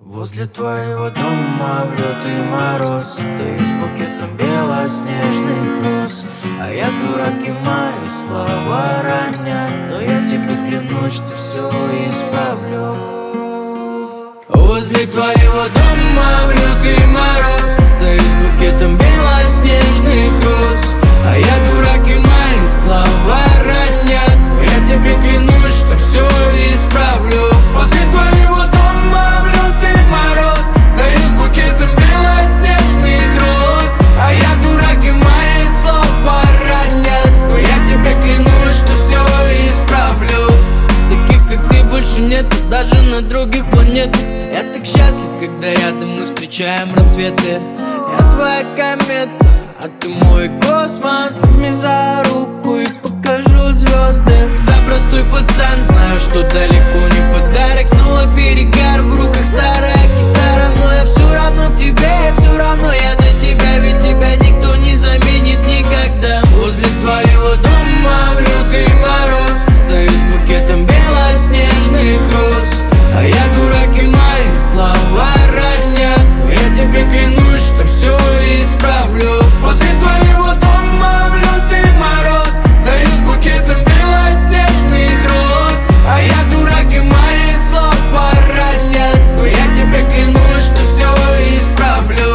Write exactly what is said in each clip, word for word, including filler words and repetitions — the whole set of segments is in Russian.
Возле твоего дома в лютый мороз стою с букетом белоснежных роз. А я дурак, и мои слова ранят, но я тебе клянусь, что все исправлю. Возле твоего дома в лютый мороз стою с букетом белоснежных роз. А я дурак, и мои слова ранят, но я тебе клянусь, что все исправлю. Возле твоего дома в лютый мороз стою с букетом белоснежных роз. А я дурак, и мои слова ранят, но я тебе клянусь, что все исправлю. Таких, как ты, больше нет, даже на других планетах. Я так счастлив, когда рядом мы встречаем рассветы. Я твоя комета, а ты мой космос. Возьми за руку и покажу звезды. Да, простой пацан, знаю, что далеко не подарок. Снова перегар, в руках старая гитара. Но я все равно к тебе, все равно я для тебя. Ведь тебя никто не заменит никогда. Возле твоего дома в лютый мороз стою с букетом белоснежных роз. А я дурак, и мои слова ранят, но я тебе клянусь, что все исправлю. Возле твоего дома в лютый мороз стою с букетом белоснежных роз. А я дурак, и мои слова ранят, но я тебе клянусь, что все исправлю.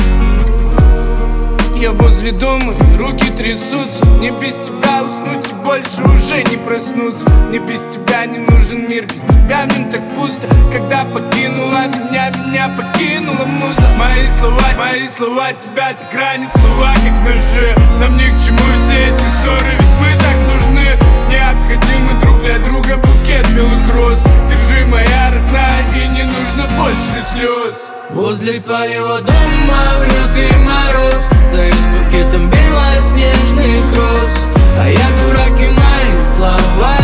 Я возле дома, и руки трясутся. Мне без тебя уснуть и больше уже не проснуться. Мне без тебя не нужен мир, без тебя в нем так пусто. Когда покинула меня, меня покинула муза. Мои слова, мои слова тебя так ранят, слова как ножи. Нам ни к чему все эти ссоры, ведь мы так нужны. Необходимы друг для друга букет белых роз. Держи, моя родная, и не нужно больше слез. Возле твоего дома в лютый мороз стою с букетом белоснежных роз. А я дурак, и мои слова